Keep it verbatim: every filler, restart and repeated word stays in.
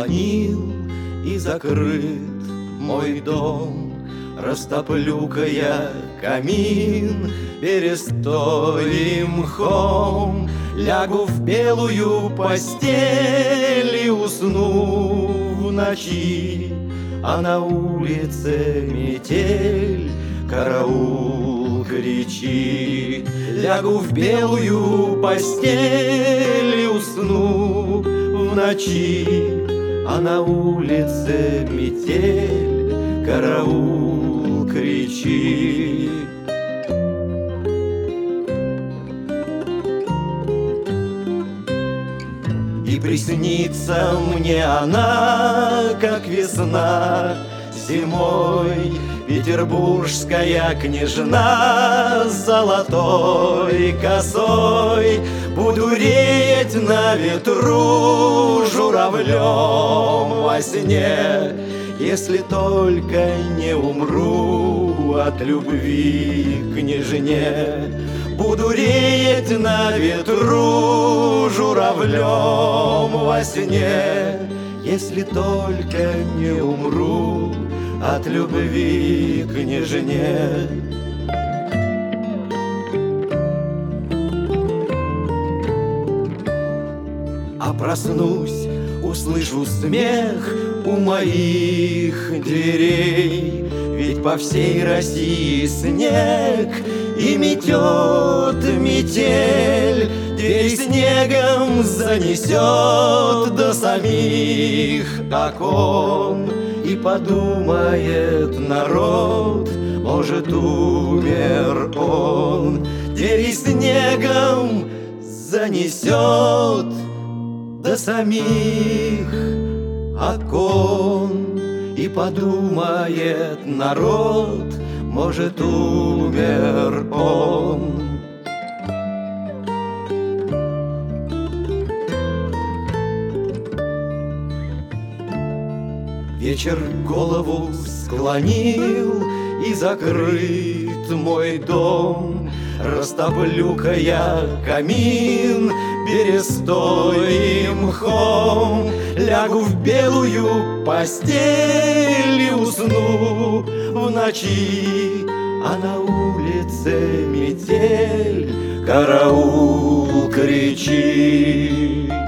склонил и закрыт мой дом. Растоплю-ка я камин берестой и мхом, лягу в белую постель и усну в ночи, а на улице метель, караул, кричи. Лягу в белую постель и усну в ночи, а на улице метель, караул, кричи. И приснится мне она, как весна зимой, петербургская княжна с золотой косой. Буду реять на ветру журавлем во сне, если только не умру от любви к княжне. Буду реять на ветру журавлем во сне, если только не умру от любви к княжне. А проснусь, услышу смех у моих дверей, ведь по всей России снег и метет метель. Дверь снегом занесет до самих окон, и подумает народ, может, умер он. Двери снегом занесет до самих окон, и подумает народ, может, умер он. Вечер голову склонил и закрыт мой дом. Растоплю-ка я камин берестой и мхом, лягу в белую постель и усну в ночи, а на улице метель, караул, кричи.